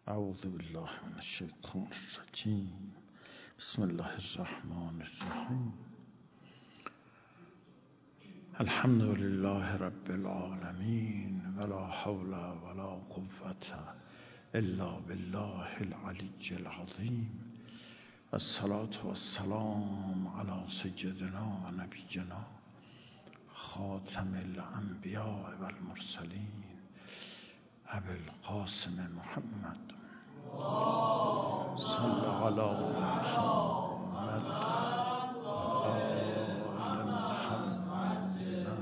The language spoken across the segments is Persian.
اعوذ بالله من الشیطان الرجیم. بسم الله الرحمن الرحیم. الحمد لله رب العالمین ولا حول ولا قوة الا بالله العلی العظیم. الصلاة والسلام على سیدنا و نبینا خاتم الانبیاء والمرسلین ابی القاسم محمد صل علی محمد و آل محمد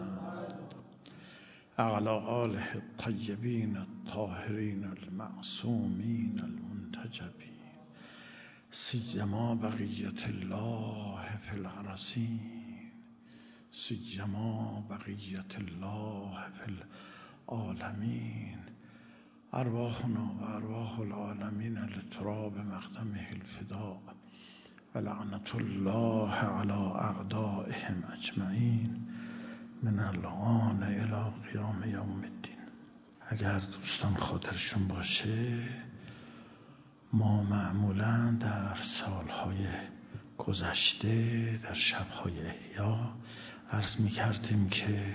اعلی آله الطیبین الطاهرین المعصومین المنتجبین سیما بقیة الله فی الارضین سیما بقیة الله فی العالمین. ارواحنا و ارواح العالمین لتراب مقدمه الفداء و لعنت الله علی اعدائهم اجمعین من الان الی قیام یوم الدین. اگر دوستان خاطرشون باشه ما معمولا در سالهای گذشته در شبهای احیا عرض می‌کردیم که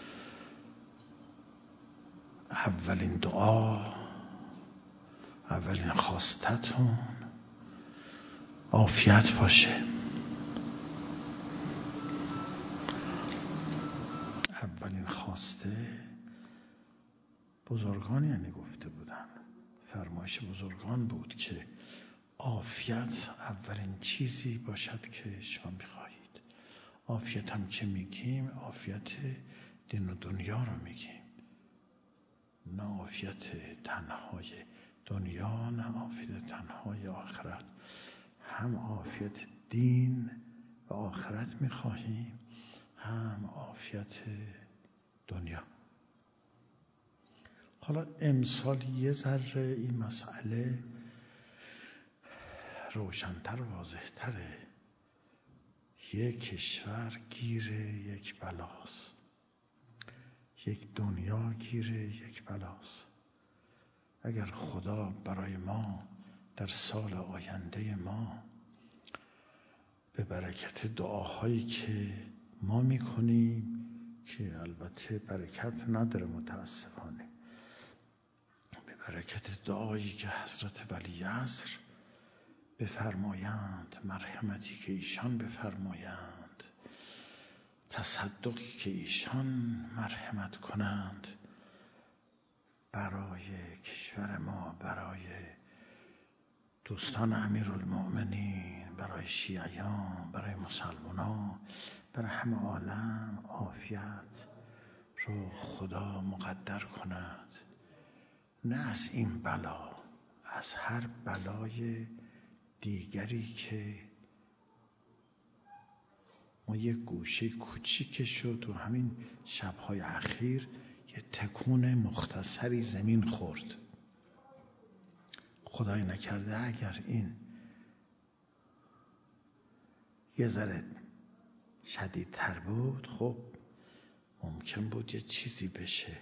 اولین دعا، اولین خواستتون عافیت باشه. اولین خواسته بزرگان یعنی گفته بودن، فرمایش بزرگان بود که عافیت اولین چیزی باشد که شما می‌خواهید. عافیت هم که میگیم عافیت دین و دنیا رو میگیم، نه عافیت تنهای دنیا، نه عافیت تنهای آخرت. هم عافیت دین و آخرت میخواهیم، هم عافیت دنیا. حالا امسال یه ذره این مسئله روشن‌تر و واضح‌تره. یک کشور گیر یک بلاست، یک دنیا گیر یک بلاست. اگر خدا برای ما در سال آینده ما به برکت دعاهایی که ما میکنیم که البته برکت نداره متاسفانه، به برکت دعایی که حضرت ولیعصر بفرمایند، مرحمتی که ایشان بفرمایند، تصدقی که ایشان مرحمت کنند برای کشور ما، برای دوستان امیرالمؤمنین، برای شیعیان، برای مسلمانان، برای همه عالم عافیت رو خدا مقدر کند. نه از این بلا، از هر بلای دیگری که ما یک گوشه کوچیکش رو تو همین شب‌های اخیر یه تکون مختصری زمین خورد. خدای نکرده اگر این یه ذره شدیدتر بود، خب ممکن بود یه چیزی بشه.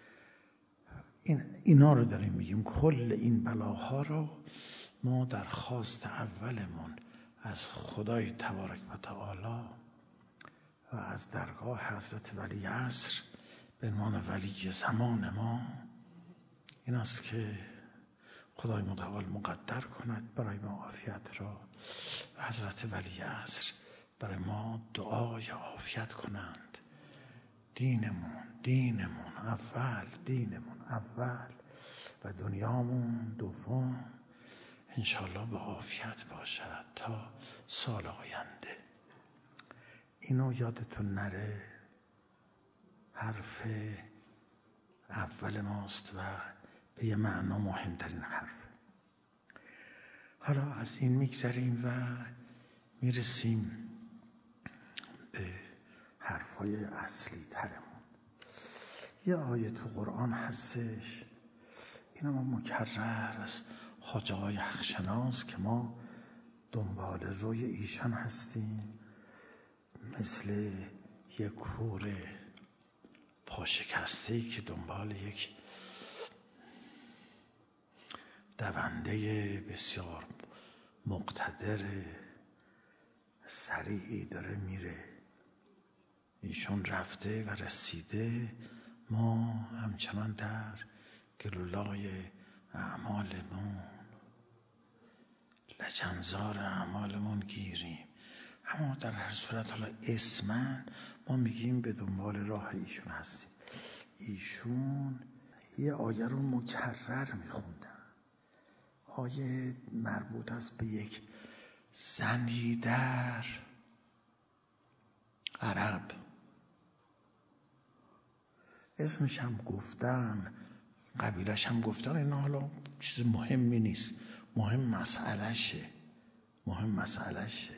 اینا رو داریم میگیم. کل این بلاها رو ما در خواست اولمون از خدای تبارک و تعالی و از درگاه حضرت ولیعصر به عنوان ولی زمان ما این است که خدای متعال مقدر کند برای ما عافیت را. حضرت ولیعصر برای ما دعای عافیت کنند. دینمون اول و دنیامون دوم انشالله به عافیت باشد تا سال آینده. اینو یادتون نره، حرف اول ماست و به یه معنا مهمترین حرف. حالا از این میگذریم و میرسیم به حرفای اصلی ترمون. یه آیه تو قرآن هستش، اینو ما مکرر از حاج آقای حقشناس که ما دنبال روی ایشان هستیم، مثل یک کور پاشکسته‌ای که دنبال یک دونده بسیار مقتدر سریعی داره میره. ایشون رفته و رسیده، ما همچنان در گلولای اعمالمون، لجنزار اعمالمون گیریم. اما در هر صورت حالا اسمن ما میگیم به دنبال راه ایشون هستیم. ایشون یه آیه رو مکرر میخوندن، آیه مربوط است به یک زنی در عرب، اسمش هم گفتن، قبیلش هم گفتن. اینا حالا چیز مهمی نیست، مهم مسئلهشه.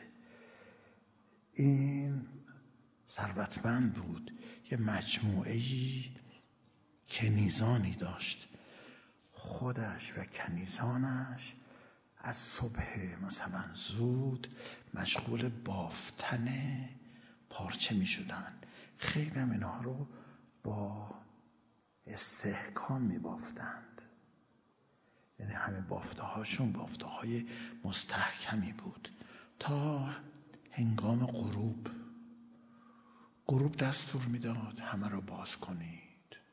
این ثروتمند بود، یه مجموعه‌ای کنیزانی داشت. خودش و کنیزانش از صبح مثلا زود مشغول بافتن پارچه می شدن. خیلی هم اینها رو با استحکام می بافتند، یعنی همه بافته هاشون بافته های مستحکمی بود. تا هنگام غروب دستور میداد همه رو باز کنید.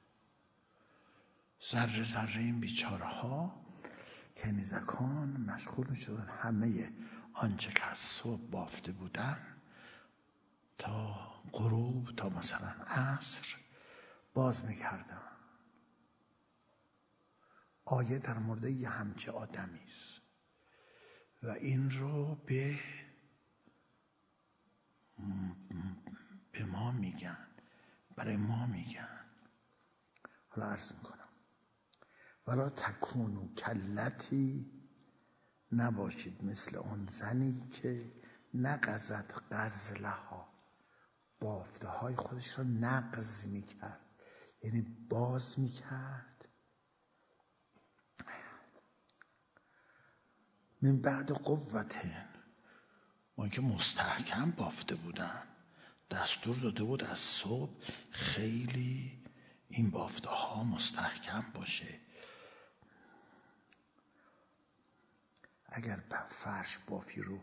ذره ذره این بیچاره ها کنیزکان مشغول می شدن همه آنچه که از صبح بافته بودن تا غروب، تا مثلا عصر باز می کردن. آیه در مورد یه همچه آدمی است و این رو به ما میگن، برای ما میگن. حالا عرض میکنم ولا تکونو کلتی، نباشید مثل اون زنی که نقضت غزلها، بافته های خودش را نقض میکرد، یعنی باز میکرد. من بعد قوتن، ما که مستحکم بافته بودن، دستور داده بود از صبح خیلی این بافته ها مستحکم باشه. اگر فرش بافی رو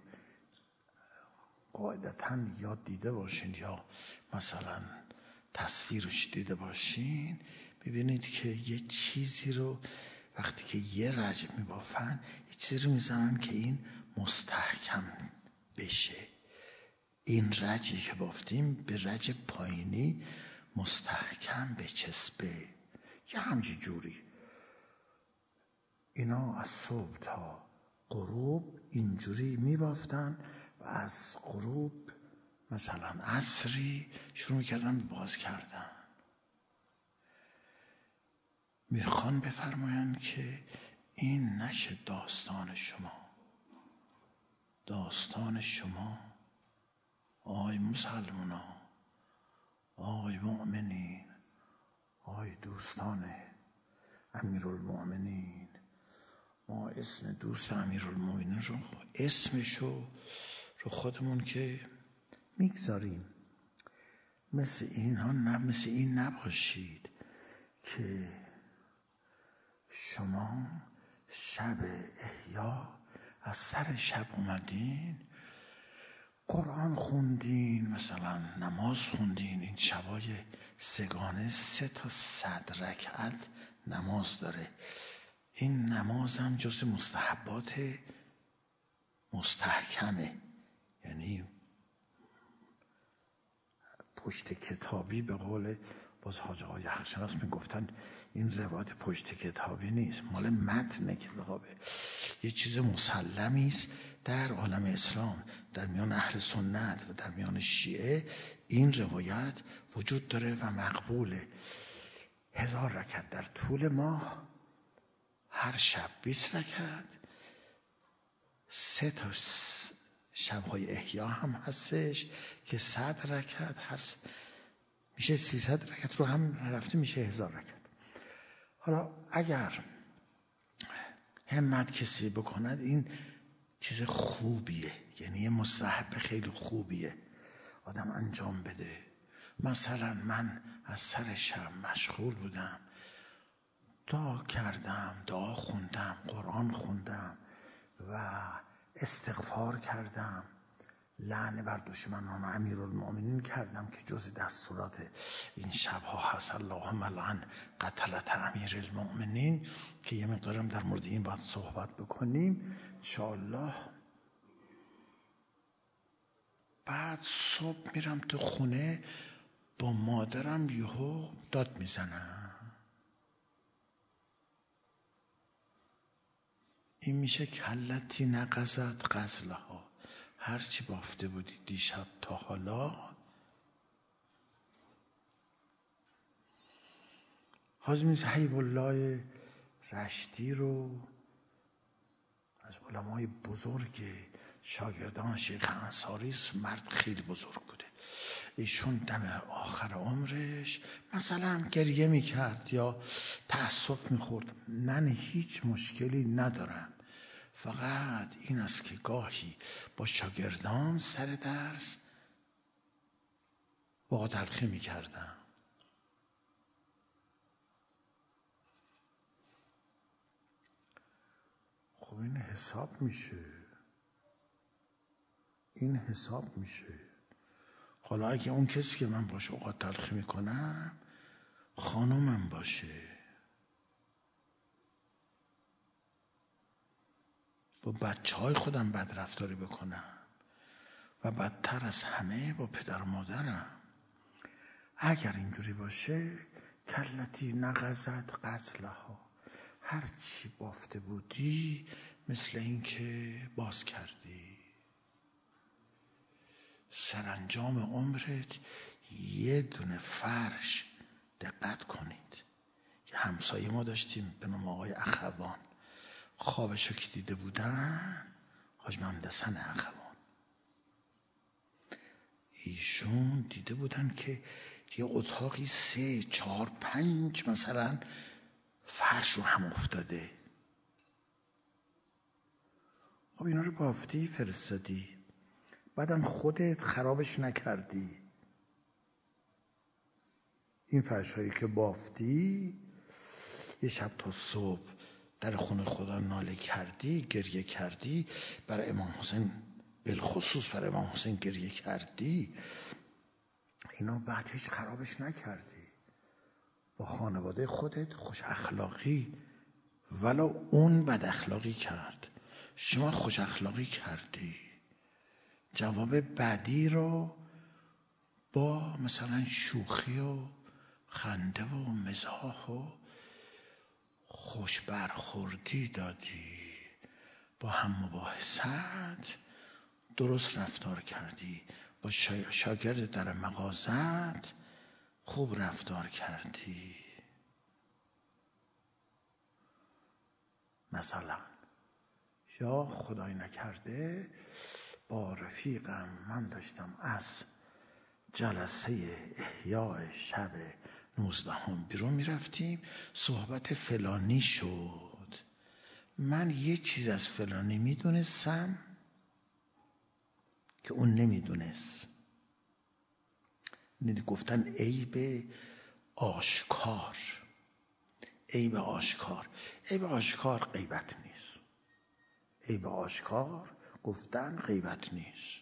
قاعدتاً یاد دیده باشین یا مثلا تصویرش دیده باشین، ببینید که یه چیزی رو وقتی که یه رج میبافن یه چیزی رو میزنن که این مستحکم بشه. این رجی که بافتیم به رج پایینی مستحکم بچسبه. یه همچی جوری اینا از صبح تا غروب اینجوری میبافتن و از غروب مثلا عصری شروع میکردن به باز کردن. میخوان بفرمایند که این نشه داستان شما آی مسلمانا، آی مؤمنین، آی دوستان امیرالمؤمنین. ما اسم دوست امیرالمؤمنین رو اسمشو رو خودمون که میگذاریم. مثل این نباشید که شما شب احیا از سر شب اومدین قرآن خوندین، مثلا نماز خوندین. این شبای سگانه 3 تا 100 رکعت نماز داره. این نماز هم جز مستحبات مستحکمه، یعنی پشت کتابی، به قول باز حاج آقای حقشناس میگفتن این روایت پشت کتابی نیست، مال متن کتابه. یه چیز مسلمی است در عالم اسلام، در میان اهل سنت و در میان شیعه این روایت وجود داره و مقبوله. 1000 رکعت در طول ماه، هر شب 20 رکعت، 3 تا شب‌های احیا هم هستش که 100 رکعت، هر میشه 300 رکعت رو هم رفته میشه 1000 رکعت. حالا اگر همت کسی بکند این چیز خوبیه، یعنی یه مستحب خیلی خوبیه آدم انجام بده. مثلا من از سر شب مشغول بودم دعا کردم، دعا خوندم، قرآن خوندم و استغفار کردم، لعنه بر دشمنان امیرالمؤمنین کردم که جز دستورات این شبها هست. اللهم لعن قتلت امیرالمؤمنین، که یه مقدارم در مورد این باید صحبت بکنیم انشاءالله. بعد صبح میرم تو خونه، با مادرم یهو داد میزنم. این میشه کلتی نقضت غزلها، هرچی بافته بودی دیشب تا حالا. حاج میرزا حبیب الله رشتی رو از علمای بزرگ شاگردان شیخ انصاری است، مرد خیلی بزرگ بوده. ایشون دم آخر عمرش مثلا گریه میکرد یا تأسف میخورد. من هیچ مشکلی ندارم، فقط این است که گاهی با شاگردان سر درس با تلخی میکردم. خب این حساب میشه، این حساب میشه. حالا اگه اون کسی که من باشه اوقات تلخی میکنم خانومم باشه، با بچه های خودم بد رفتاری بکنم و بدتر از همه با پدر و مادرم، اگر اینجوری باشه کلتی نقضت غزلها، هر چی بافته بودی مثل این که باز کردی. سرانجام عمرت یه دونه فرش، دقت کنید، یه همسایه ما داشتیم به نام آقای اخوان، خوابشو که دیده بودن، حاج محمد حسن اخوان، ایشون دیده بودن که یه اتاقی 3 4 5 مثلا فرش رو هم افتاده. خب اینا رو بافتی فرستادی، بعدم خودت خرابش نکردی. این فرش هایی که بافتی یه شب تا صبح در خونه خدا ناله کردی، گریه کردی، برای امام حسین بالخصوص برای امام حسین گریه کردی، اینا بعد هیچ خرابش نکردی. با خانواده خودت خوش اخلاقی، ولو اون بد اخلاقی کرد، شما خوش اخلاقی کردی، جواب بعدی رو با مثلا شوخی و خنده و مزاح و خوش برخوردی دادی، با هم مباحثت درست رفتار کردی، با شاگرد در مغازت خوب رفتار کردی. مثلا یا خدای نکرده با رفیقم من داشتم از جلسه احیاء شب 19 بیرون میرفتیم، صحبت فلانی شد، من یه چیز از فلانی میدونستم که اون نمیدونست. گفتن عیب آشکار، عیب آشکار، عیب آشکار غیبت نیست، عیب آشکار گفتن غیبت نیست.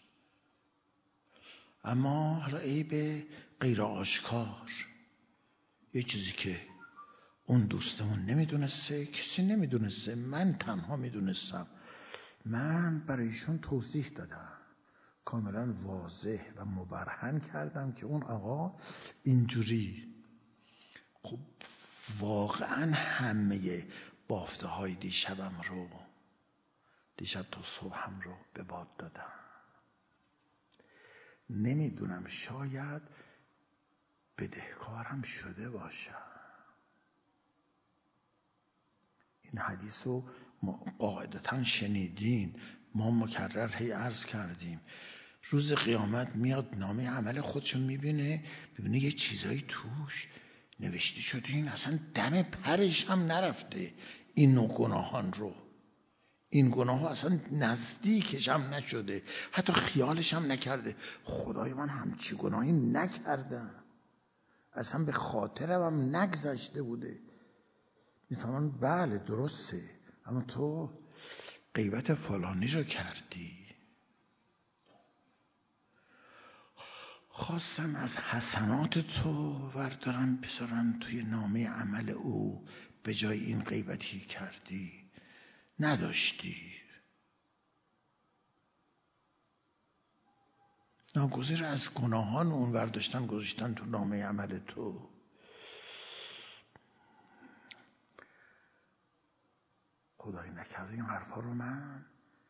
اما حالا عیب غیر آشکار، یه چیزی که اون دوستمون نمیدونسته، کسی نمیدونسته، من تنها میدونستم، من برایشون توضیح دادم، کاملا واضح و مبرهن کردم که اون آقا اینجوری. خب واقعا همه بافته های دیشب تا صبحم رو به باد دادم. نمیدونم، شاید بدهکارم شده باشم. این حدیث رو قاعدتاً شنیدین، ما مکرر هی عرض کردیم. روز قیامت میاد نامه عمل خودشو میبینه یه چیزایی توش نوشته شده، این اصلا دم پرش هم نرفته این نوع گناهان رو، این گناه ها اصلا نزدیکش هم نشده، حتی خیالش هم نکرده. خدای من همچی گناهی نکردم، اصلا به خاطرم هم نگذشته بوده. میفهمن بله درسته، اما تو غیبت فلانی رو کردی. خواستن از حسنات تو وردارن بذارن توی نامه عمل او، به جای این غیبتی کردی نداشتی. ناگزیر از گناهان اون ورداشتن گذاشتن تو نامه عمل تو. خدای نکرده این حرفا رو من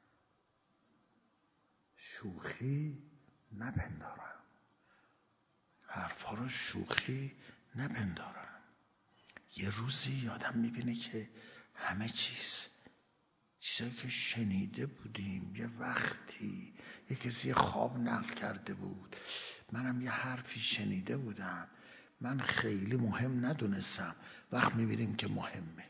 شوخی نپندارم، حرفا رو شوخی نپندارم. یه روزی آدم میبینه که همه چیزایی که شنیده بودیم، یه وقتی یه کسی خواب نقل کرده بود، منم یه حرفی شنیده بودم، من خیلی مهم ندونستم، وقت میبینیم که مهمه.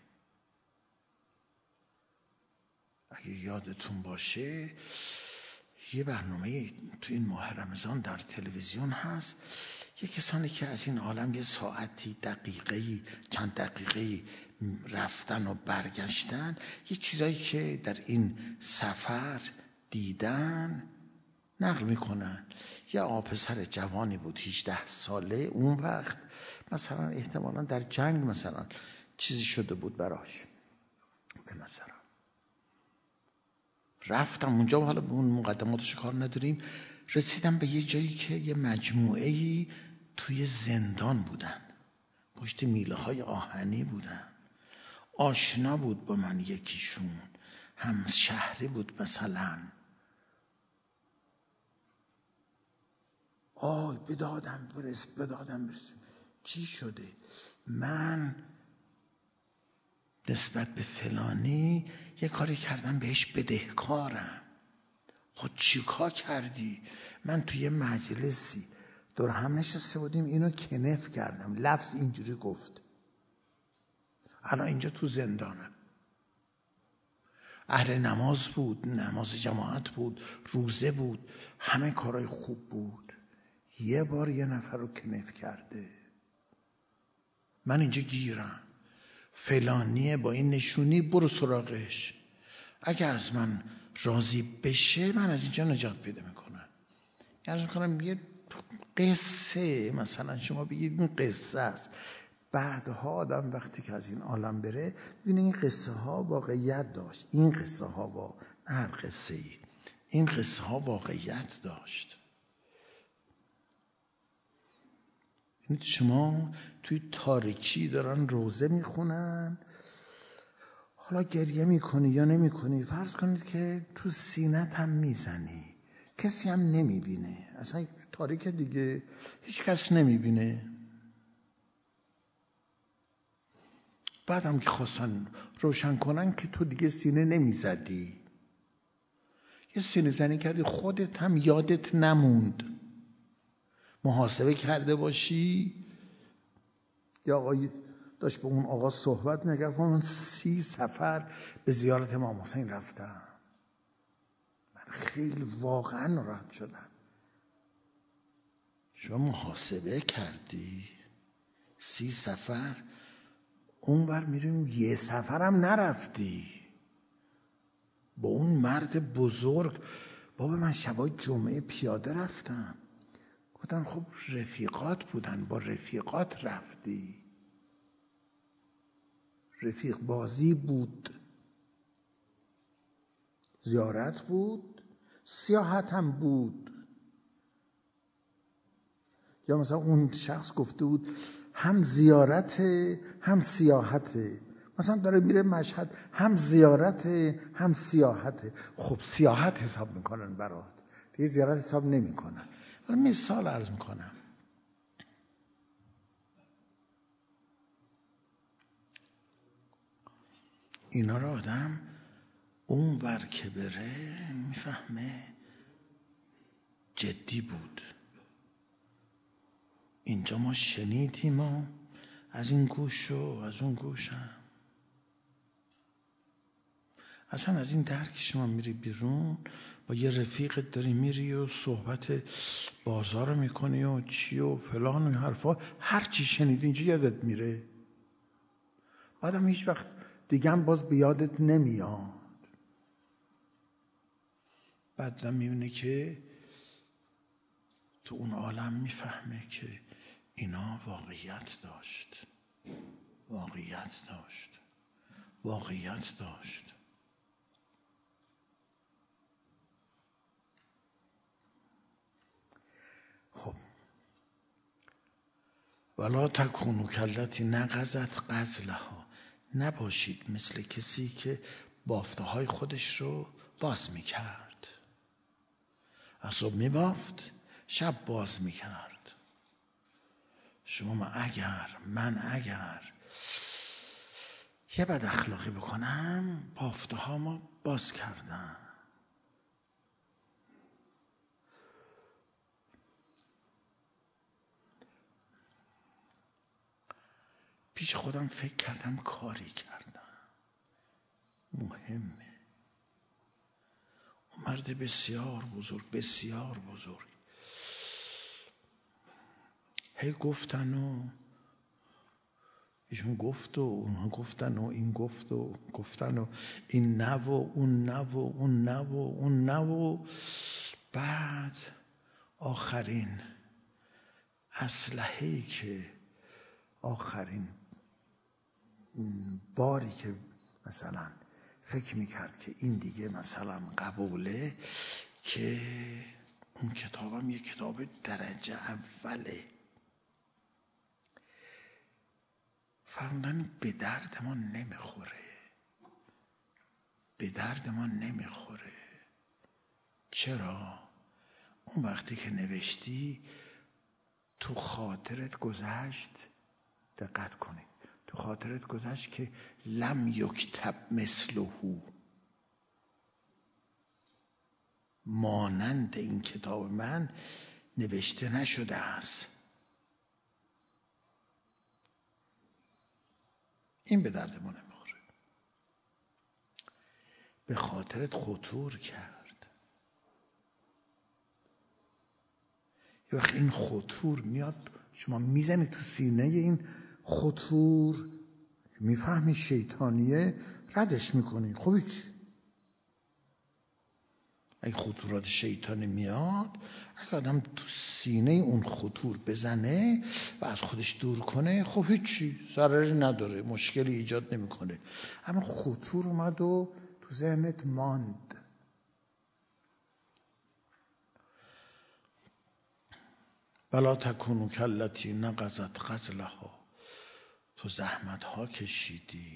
اگه یادتون باشه یه برنامه تو این ماه رمضان در تلویزیون هست، یه کسانی که از این عالم یه ساعتی دقیقه‌ای چند دقیقه‌ای رفتن و برگشتن، یه چیزایی که در این سفر دیدن نقل میکنن. یه پسر جوانی بود 18 ساله، اون وقت مثلا احتمالاً در جنگ مثلا چیزی شده بود براش، به نظرم رفتم اونجا و حالا به اون مقدماتش کار نداریم. رسیدم به یه جایی که یه مجموعه‌ای توی زندان بودن، پشت میله های آهنی بودن. آشنا بود با من یکیشون، هم شهری بود مثلا. به دادم برس. چی شده؟ من نسبت به فلانی یه کاری کردم بهش بدهکارم. خود چیکار کردی؟ من توی مجلسی دور هم نشسته بودیم، اینو کنف کردم، لفظ اینجوری گفت. الان اینجا تو زندانم. اهل نماز بود، نماز جماعت بود، روزه بود، همه کارهای خوب بود. یه بار یه نفر رو کنف کرده. من اینجا گیرم، فلانیه با این نشونی، برو سراغش. اگه از من راضی بشه من از اینجا نجات پیدا میکنم. یعنی میکنم یه قصه مثلا شما بگید این قصه است، بعدها آدم وقتی که از این عالم بره ببینه این قصه ها واقعیت داشت. این قصه ها نه هر قصه ای، این قصه ها واقعیت داشت. شما توی تاریکی دارن روزه میخونن، حالا گریه میکنی یا نمیکنی، فرض کنید که تو سینت هم میزنی، کسی هم نمیبینه، اصلا تاریک دیگه هیچ کس نمیبینه. بعد هم که خواستن روشن کنن که تو دیگه سینه نمیزدی، یه سینه زنی کردی، خودت هم یادت نموند. محاسبه کرده باشی. یا آقای داشت با اون آقا صحبت می‌کرد، من 30 سفر به زیارت امام حسین رفتم، من خیلی واقعا ناراحت شدم. شما محاسبه کردی 30 سفر، اونور میریم یه سفرم نرفتی با اون مرد بزرگ. بابا من شبای جمعه پیاده رفتم. گفتن خب رفیقات بودن، با رفیقات رفتی، رفیق بازی بود، زیارت بود، سیاحت هم بود. یا مثلا اون شخص گفته بود هم زیارت هم سیاحت، مثلا داره میره مشهد، هم زیارت هم سیاحت. خب سیاحت حساب میکنن برات، دیگه زیارت حساب نمیکنن. حالا مثال عرض میکنم. اینا رو آدم اون ور که بره میفهمه جدی بود. اینجا ما شنیدیم و از این گوش و از اون گوشم، اصلا از این درک شما میری بیرون با یه رفیقت داری میری و صحبت بازار میکنی و چی و فلان و حرفا، هر چی شنیدی اینجا یادت میره. بعدم هیچ وقت دیگه باز به یادت نمیاد. بعد میبینه که تو اون عالم میفهمه که اینا واقعیت داشت. خب ولا تکونوا کالتی نقضت غزلها، نباشید مثل کسی که بافته های خودش رو باز میکرد. از صبح میبافت، شب باز میکرد. شما من اگر یه بد اخلاقی بکنم، بافته هامو باز کردم. پیش خودم فکر کردم کاری کردم مهمه. اون مرد بسیار بزرگ هی گفتن و ایشون گفت و اونها گفتن و این گفت و گفتن و این نه و اون نه و اون نه و اون نه و بعد آخرین اسلحه‌ای که آخرین باری که مثلا فکر میکرد که این دیگه مثلا قبوله، که اون کتابم یه کتاب درجه اوله، فرمودن به درد ما نمیخوره. چرا؟ اون وقتی که نوشتی تو خاطرت گذشت، دقت کنید، تو خاطرت گذشت که لم یکتب مثله، مانند این کتاب من نوشته نشده است. این به درد ما نمیخوره. به خاطرت خطور کرد. یه وقت این خطور میاد، شما میزنی تو سینه این خطور، میفهمی شیطانیه، ردش میکنی. خب هیچ، اگه خطورات شیطانی میاد، اگه آدم تو سینه اون خطور بزنه و از خودش دور کنه، خب هیچی، ضرری نداره، مشکلی ایجاد نمیکنه. اما خطور اومد و تو ذهنت ماند. ولا تکونوا کالتی نقضت غزلها، تو زحمت ها کشیدی.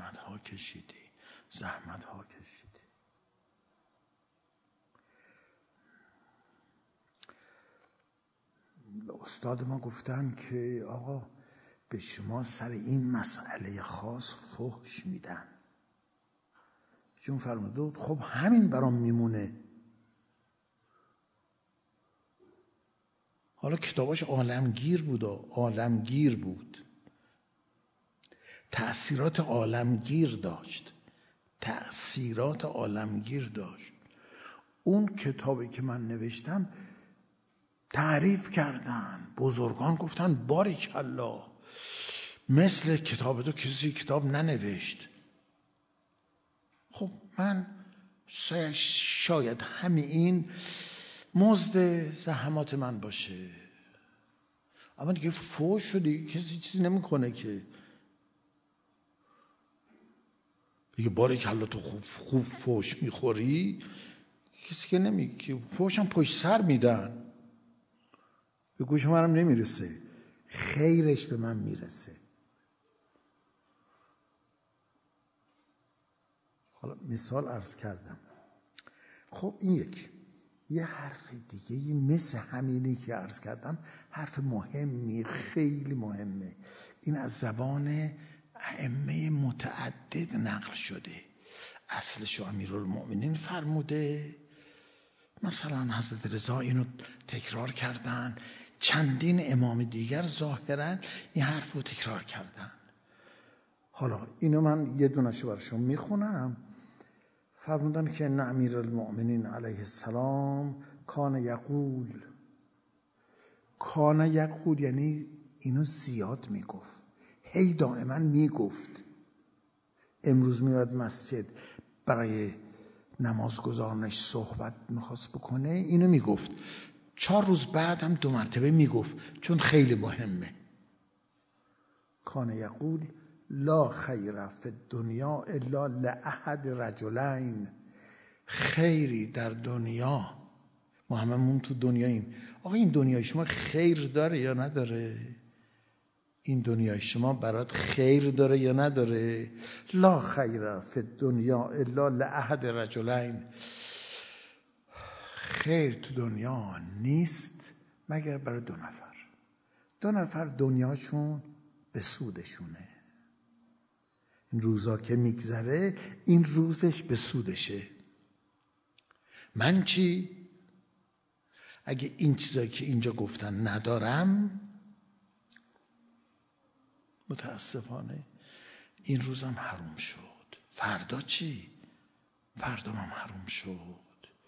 به استاد ما گفتن که آقا به شما سر این مسئله خاص فحش میدن. چون فرمود خب همین برام میمونه. حالا کتاباش عالمگیر بود، تأثیرات عالمگیر داشت. اون کتابی که من نوشتم تعریف کردن، بزرگان گفتن باریکالله، مثل کتاب تو کسی کتاب ننوشت. خب من شاید همین مزد زحمات من باشه، اما دیگه فوش شدی، کسی چیزی نمیکنه که دیگه باریکالله تو خوب فوش میخوری، کسی که نمیگه. فوش هم پشت سر میدن، به گوش منم نمیرسه، خیرش به من میرسه. حالا مثال عرض کردم. خب این یه حرف دیگه مثل همینی که عرض کردم، حرف مهمی، خیلی مهمه. این از زبان ائمه متعدد نقل شده. اصلشو امیرالمؤمنین فرموده، مثلا حضرت رضا اینو تکرار کردن، چندین امام دیگر ظاهرا این حرف رو تکرار کردن. حالا اینو من یه دونشو برشون میخونم. فرمودن که ان امیرالمؤمنین علیه السلام کان یقول، یعنی اینو زیاد میگفت، هی دائما میگفت. امروز میاد مسجد برای نماز گذارنش صحبت میخواست بکنه، اینو میگفت. 4 روز بعد هم 2 مرتبه میگفت، چون خیلی مهمه. کان یقول لا خیر فی الدنیا الا لاحد رجلین. خیری در دنیا، ما هممون تو دنیاییم. آقا این دنیای شما خیر داره یا نداره؟ این دنیای شما برات خیر داره یا نداره؟ لا خیر فی الدنیا الا لاحد رجلین. خیر تو دنیا نیست مگر برای 2 نفر. 2 نفر دنیاشون به سودشونه. این روزا که میگذره این روزش به سودشه. من چی؟ اگه این چیزایی که اینجا گفتن ندارم، متاسفانه این روزم حروم شد. فردا چی؟ فردا هم حروم شد.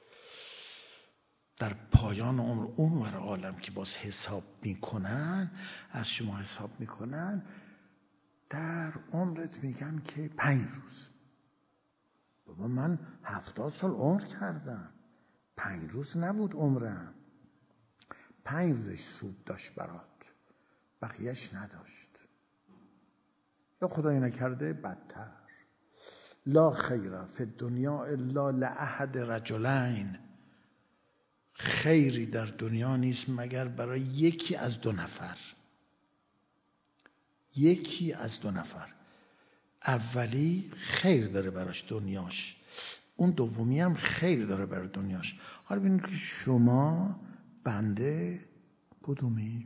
در پایان عمر اونور عالم که باز حساب میکنن، از شما حساب میکنن، در عمرت میگن که 5 روز. بابا من 70 سال عمر کردم، 5 روز نبود عمرم. 5 روزش سود داشت برات، بقیهش نداشت. یا خدای نکرده بدتر. لا خیر فی الدنیا الا لاحد رجلین. خیری در دنیا نیست مگر برای یکی از 2 نفر. یکی از 2 نفر. اولی خیر داره براش دنیاش، اون دومی هم خیر داره برای دنیاش. حالا ببینید که شما بنده کدومی؟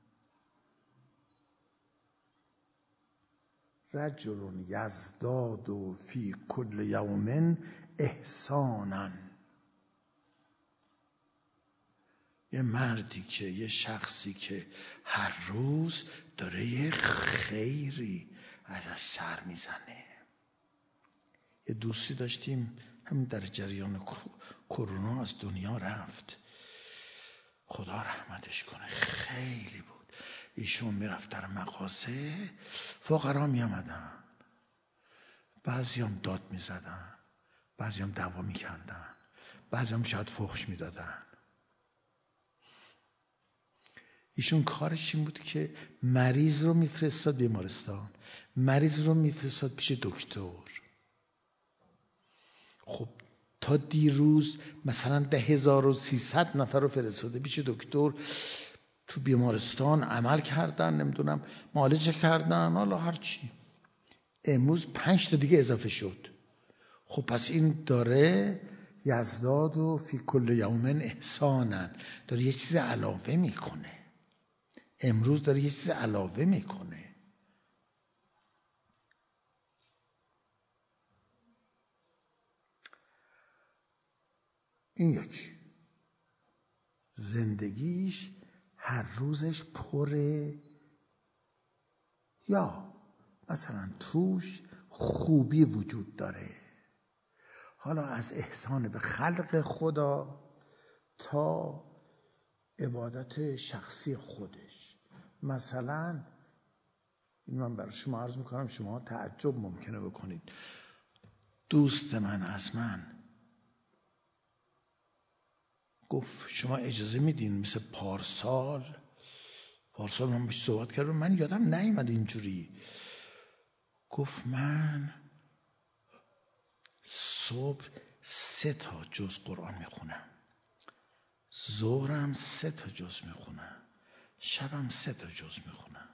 رجل یزداد فی کل یوم احسانا. یه مردی که، یه شخصی که هر روز داره یه خیری ازش سر میزنه. یه دوستی داشتیم همین در جریان کرونا از دنیا رفت، خدا رحمتش کنه. خیلی بود. ایشون میرفت در مغازه، فقرا میامدن، بعضی هم داد میزدن، بعضی هم دعوا میکردن، بعضی هم شاید فحش میدادن. ایشون کارش این بود که مریض رو میفرستاد بیمارستان، مریض رو میفرستاد پیش دکتر. خب تا دیروز مثلا 10300 نفر رو فرستاده پیش دکتر، تو بیمارستان عمل کردن، نمیدونم معالجه کردن، حالا هرچی. امروز 5 تا دیگه اضافه شد. خب پس این داره یزداد و فی کل یوم احسانا، داره یه چیز علاوه میکنه. امروز داره یه چیز علاوه میکنه. این یکی زندگیش هر روزش پره، یا مثلا توش خوبی وجود داره. حالا از احسان به خلق خدا تا عبادت شخصی خودش. مثلا این من برای شما عرض میکنم، شما تعجب ممکنه بکنید. دوست من از من گفت شما اجازه میدین مثل پارسال من بهش صحبت کردم، من یادم نیامد اینجوری. گفت من صبح 3 تا جز قرآن میخونم، ظهرم 3 تا جز میخونم، شبم 3 تا جز میخونم.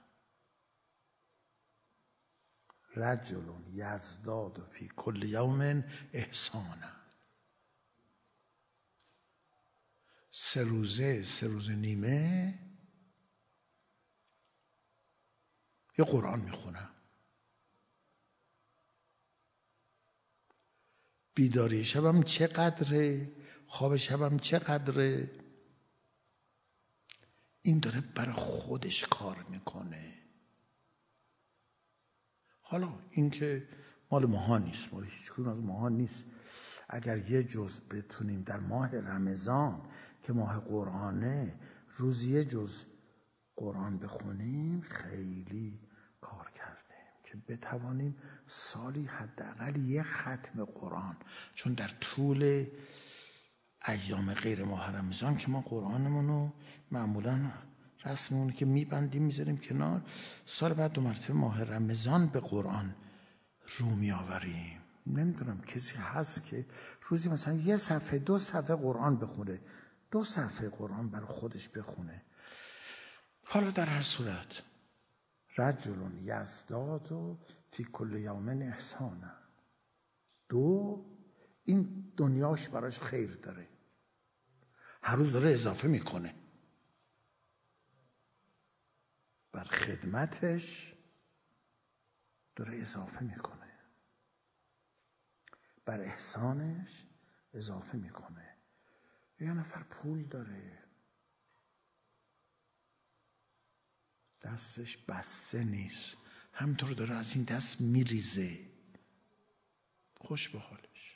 رجل یزداد فی کل یوم احسانا. 3 روزه 3 روز نیمه یه قرآن میخونم. بیداری شبم چقدره، خواب شبم چقدره. این داره برای خودش کار میکنه. حالا این که مال ماها نیست، مال هیچ کدوم از ماها نیست. اگر یه جز بتونیم در ماه رمضان که ماه قرآنه روز یه جز قرآن بخونیم، خیلی کار کردیم. که بتوانیم سالی حداقل یک ختم قرآن، چون در طول ایام غیر ماه رمضان که ما قرآنمون رو معمولا رسممون که میبندیم میذاریم کنار، سال بعد 2 مرتبه ماه رمضان به قرآن رو میآوریم. نمیدونم کسی هست که روزی مثلا 1 صفحه 2 صفحه قرآن بخونه، 2 صفحه قرآن برای خودش بخونه. حالا در هر صورت رجل یزداد و فی کل یوم احسانا، 2 این دنیاش براش خیر داره، هر روز داره اضافه میکنه بر خدمتش، داره اضافه میکنه بر احسانش اضافه میکنه. یه نفر پول داره دستش بسته نیست، همینطور داره از این دست میریزه، خوش به حالش.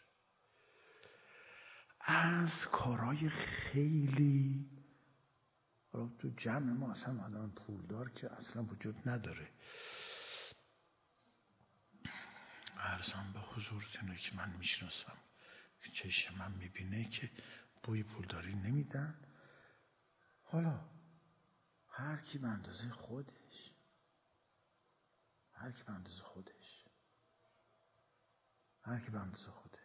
از کارهای خیلی، حالا تو جمع ما اصلا آدم پولدار که اصلا وجود نداره. عرضم به حضورتونه که من میشناسم، چشم من میبینه که بوی پولداری نمیدن. حالا هر کی به اندازه خودش، هر کی به اندازه خودش، هر کی به اندازه خودش.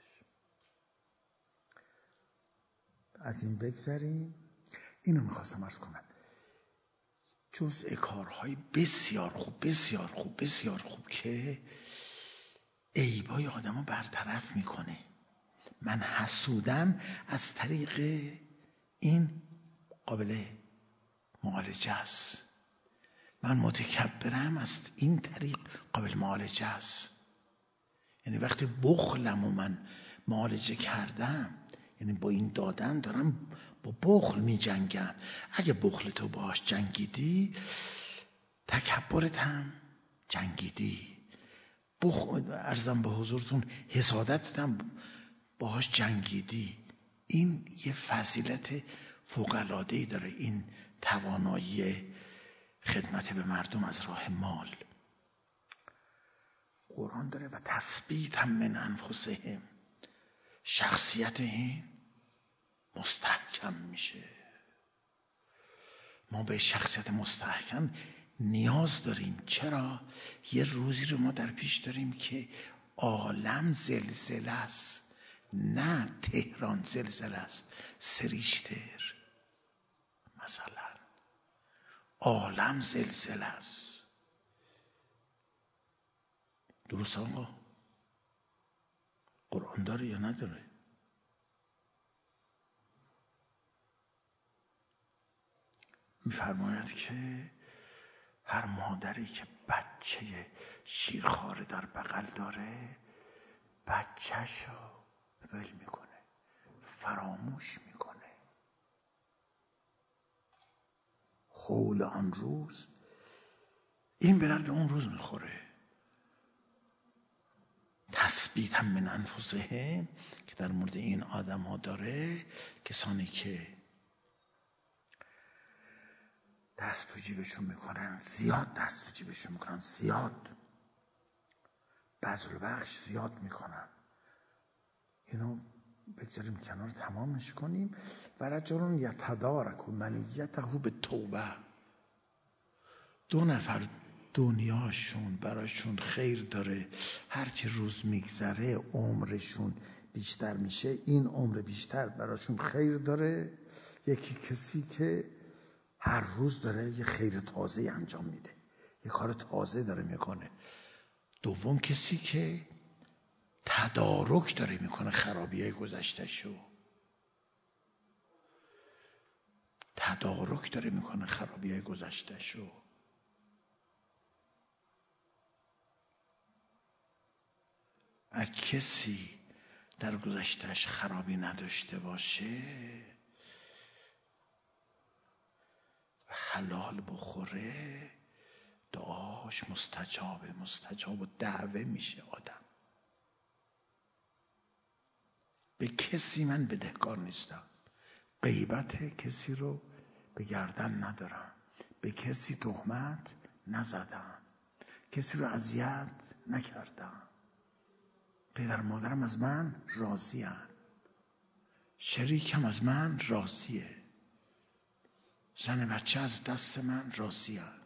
از این بگذریم. اینو میخواستم عرض کنم، جزء کارهای بسیار خوب بسیار خوب بسیار خوب که عیبای آدمو برطرف میکنه. من حسودم از طریق این قابل معالجه است، من متکبرم از این طریق قابل معالجه است. یعنی وقتی بخلمو من معالجه کردم، یعنی با این دادن دارم با بخل می جنگم. اگه بخل تو باش جنگیدی، تکبرت هم جنگیدی. عرضم به حضورتون حسادتت هم باهاش جنگیدی. این یه فضیلت فوق‌العاده‌ای داره، این توانایی خدمت به مردم از راه مال. قرآن داره و تثبیت هم من انفسهم، شخصیت این مستحکم میشه. ما به شخصیت مستحکم نیاز داریم. چرا؟ یه روزی رو ما در پیش داریم که عالم زلزله است، نه تهران زلزله است، سریشتر مثلا عالم زلزله است. درست آقا؟ قرآن داره یا نداره؟ می‌فرماید که هر مادری که بچه شیرخواره در بغل داره، بچه‌شو ول میکنه، فراموش میکنه. حول آن روز این به درد اون روز میخوره. تثبیت هم من انفسهم که در مورد این آدم ها داره، کسانی که دست تو جیبشون میکنن، زیاد دست تو جیبشون میکنن، زیاد بذل و بخش زیاد میکنن. اینو بگذاریم کنار، تمامش کنیم. و رجل یتدارک منیته به توبه، 2 نفر دنیاشون براشون خیر داره، هرچی روز میگذره عمرشون بیشتر میشه، این عمر بیشتر براشون خیر داره. یکی کسی که هر روز داره یه خیر تازه انجام میده، یه کار تازه داره میکنه. دوم کسی که تدارک داره میکنه خرابی‌های گذشته‌شو، تدارک داره میکنه خرابی‌های گذشته‌شو. اگه کسی در گذشته‌اش خرابی نداشته باشه و حلال بخوره، دعاش مستجاب و دعوه میشه آدم. به کسی من بدهکار نیستم، غیبت کسی رو به گردن ندارم، به کسی تهمت نزدم، کسی رو اذیت نکردم. پدر مادرم از من راضی‌اند. شریکم از من راضیه. زن بچه از دست من راضی‌اند.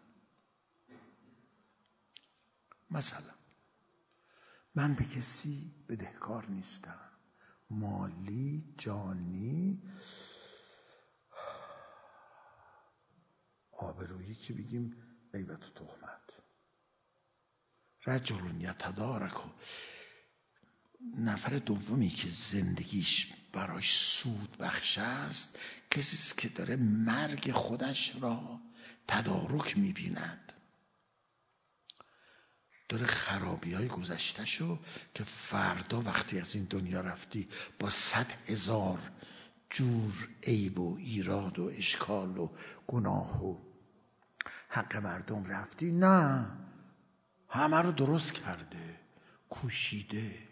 مثلا من به کسی بدهکار نیستم، مالی، جانی، آبرویی که بگیم غیبت و تهمت. رجل یتدارک، نفر دومی که زندگیش براش سود بخش است کسی است که داره مرگ خودش را تدارک می‌بیند، داره خرابی‌های گذشته‌شو که فردا وقتی از این دنیا رفتی با 100,000 جور عیب و ایراد و اشکال و گناه و حق مردم رفتی، نه، همه رو درست کرده، کوشیده.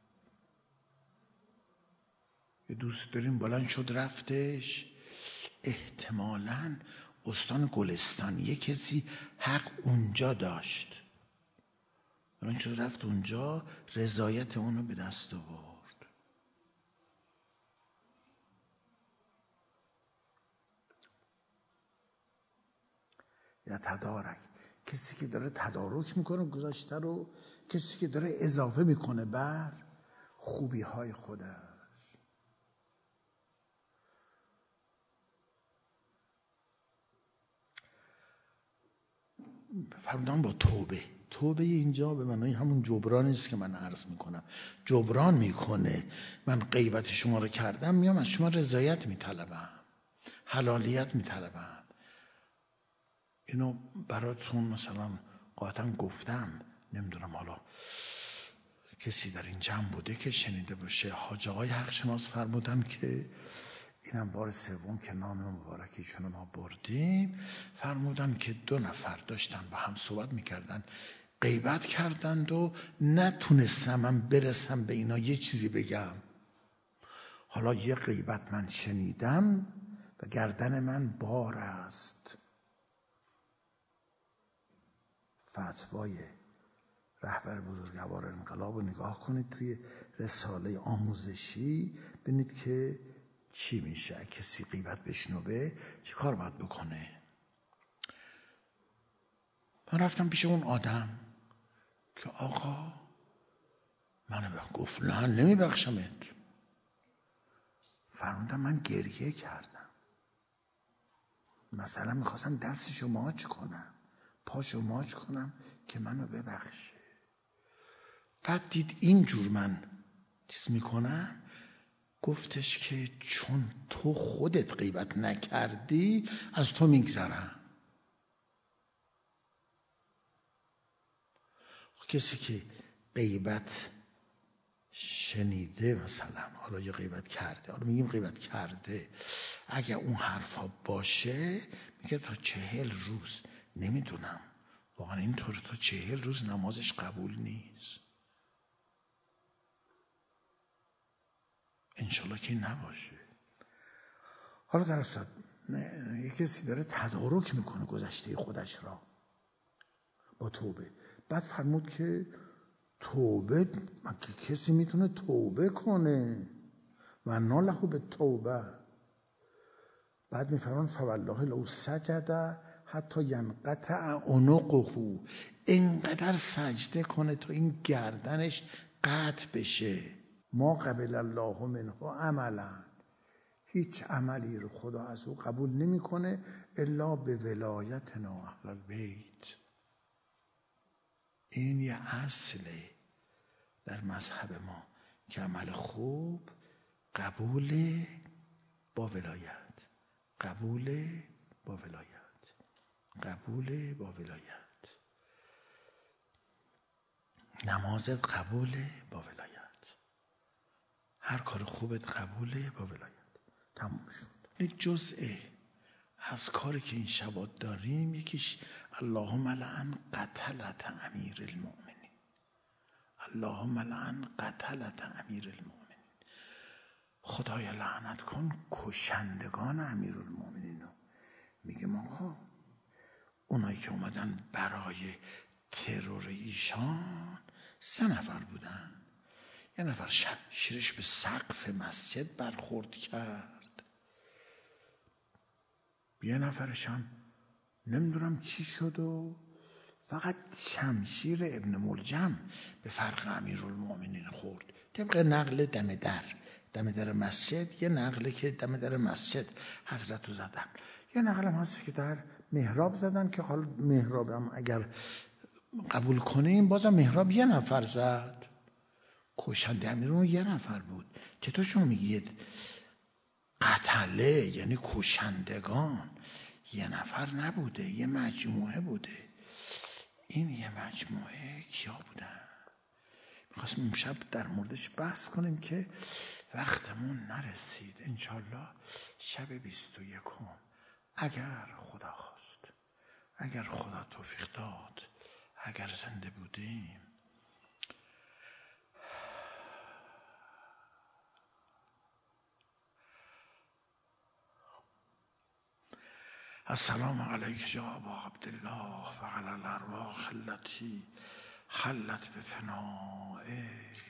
یه دوست داریم بلند شد رفتش، احتمالاً استان گلستان یه کسی حق اونجا داشت، بلند شد رفت اونجا، رضایت اونو به دست آورد. یا تدارک، کسی که داره تدارک میکنه گذشته رو، کسی که داره اضافه میکنه بر خوبی های خودش. فرمودن با توبه اینجا به معنای همون جبران است که من عرض میکنم، جبران میکنه. من غیبت شما رو کردم، میام از شما رضایت میطلبم، حلالیت میطلبم. اینو براتون مثلا قاطعا گفتم، نمیدونم حالا کسی در این جمع بوده که شنیده باشه. حاج آقای حق شناس فرمودن که اینم بار سوم که نام مبارکیشون ما بردیم، فرمودن که 2 نفر داشتن با هم صحبت میکردن، غیبت کردند و نتونستم من برسم به اینا یه چیزی بگم. حالا یه غیبت من شنیدم و گردن من بار است. فتوای رهبر بزرگوار انقلاب رو نگاه کنید توی رساله آموزشی، ببینید که چی میشه. کسی غیبت بشنوه چی کار باید بکنه. من رفتم پیش اون آدم که آقا منو گفت نه نمیبخشمت. فرمودم من گریه کردم، مثلا میخواستم دستشو ماچ کنم، پاشو ماچ کنم که منو ببخشه. بعد دید اینجور من چیز میکنم، گفتش که چون تو خودت غیبت نکردی از تو میگذرم. کسی که غیبت شنیده، مثلا حالا یه غیبت کرده، حالا میگیم غیبت کرده، اگر اون حرفا باشه میگه تا 40 روز، نمیدونم واقعا اینطور، تا 40 روز نمازش قبول نیست. انشالله که نباشه. حالا در اصلا یه کسی داره تدارک میکنه گذشته خودش را با توبه. بعد فرمود که توبه، کسی میتونه توبه کنه و ناله به توبه. بعد میفرمان فوالله لو سجد حتی ینقطع عنقه، اینقدر سجده کنه تا این گردنش قطع بشه. ما قبل الله منه عملا، هیچ عملی رو خدا از او قبول نمیکنه الا به ولایتنا اهل البیت. این یه اصله در مذهب ما که عمل خوب قبول با ولایت، قبول با ولایت، قبول با ولایت. نمازت قبول با ولایت، هر کار خوبت قبول با ولایت. تموم شد. یک جزء از کاری که این شبا داریم یکیش اللهم لعن قتلت امیر المؤمنین، اللهم لعن قتلت امیر المؤمنین. خدایا لعنت کن کشندگان امیرالمؤمنین رو. میگه آقا اونایی که اومدن برای ترور ایشان 3 نفر بودن. یه نفر شمشیرش به سقف مسجد برخورد کرد، یه نفرش هم نمیدونم چی شد و فقط شمشیر ابن ملجم به فرق امیرالمومنین خورد. طبق نقل دم در مسجد، یه نقله که دم در مسجد حضرت رو زدن، یه نقل هم هست که در محراب زدن که حالا محراب هم اگر قبول کنیم بازم محراب 1 نفر زد، کشنده امیرون 1 نفر بود. چطور شما میگید قتله یعنی کشندگان 1 نفر نبوده، یه مجموعه بوده. این یه مجموعه کیا بودن؟ میخواستم امشب در موردش بحث کنیم که وقتمون نرسید. انشالله شب 21 اگر خدا خواست، اگر خدا توفیق داد، اگر زنده بودیم، السلام علیک یا ابا عبدالله و علی الارواح التي حلت بفنائک،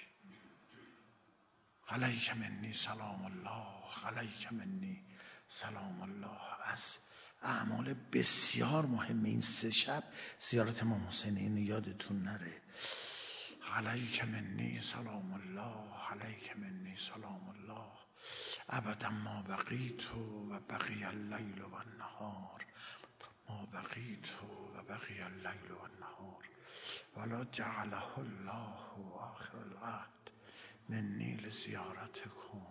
علیک منی سلام الله، علیک منی سلام الله. از اعمال بسیار مهم این 3 شب زیارت امام حسین، این یادتون نره. علیک منی سلام الله، علیک منی سلام الله، ابدا ما بقیت و بقی اللیل و النهار، ما بقیت و بقی اللیل و النهار، ولا جعله الله آخر العهد منی لزیارتکم.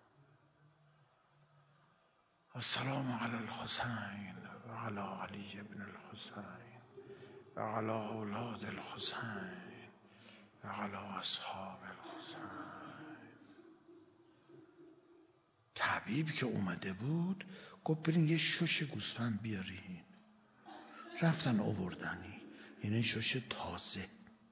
السلام علی الحسین و علی علی ابن الحسین و علی اولاد الحسین و علی اصحاب الحسین. طبیب که اومده بود گفت برین یه شش گوسفند بیارین. رفتن آوردنی، یعنی شش تازه.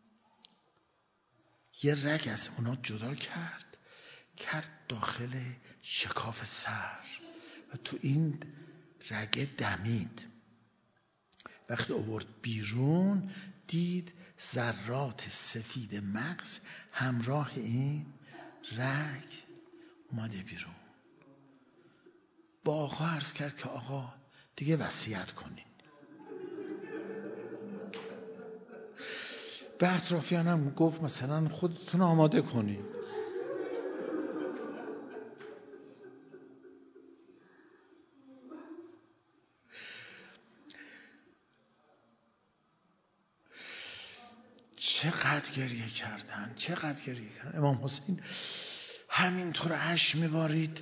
یه رگ از اونا جدا کرد داخل شکاف سر و تو این رگ دمید. وقتی آورد بیرون دید ذرات سفید مغز همراه این رگ اومده بیرون. با آقا عرض کرد که آقا دیگه وصیت کنین. به اطرافیانم گفت مثلا خودتون آماده کنین. چقدر گریه کردن. امام حسین همینطور اشک میبارید.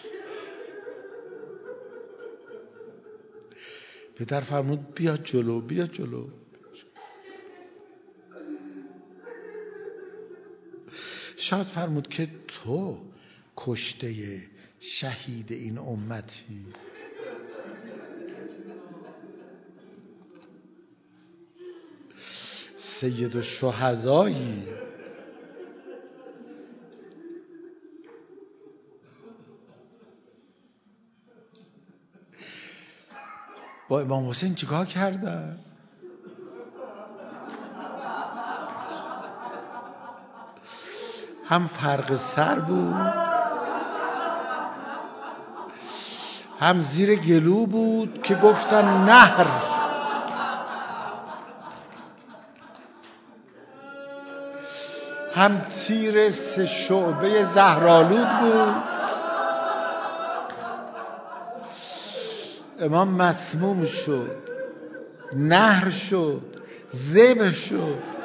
پدر فرمود بیا جلو. شاید فرمود که تو کشته شهید این امتی. سید الشهدایی. با امام حسین چیکار کردن؟ هم فرق سر بود، هم زیر گلو بود که گفتن نهر. هم تیر 3 شعبه زهرآلود بود. امام مسموم شد، نهر شد، ذبح شد.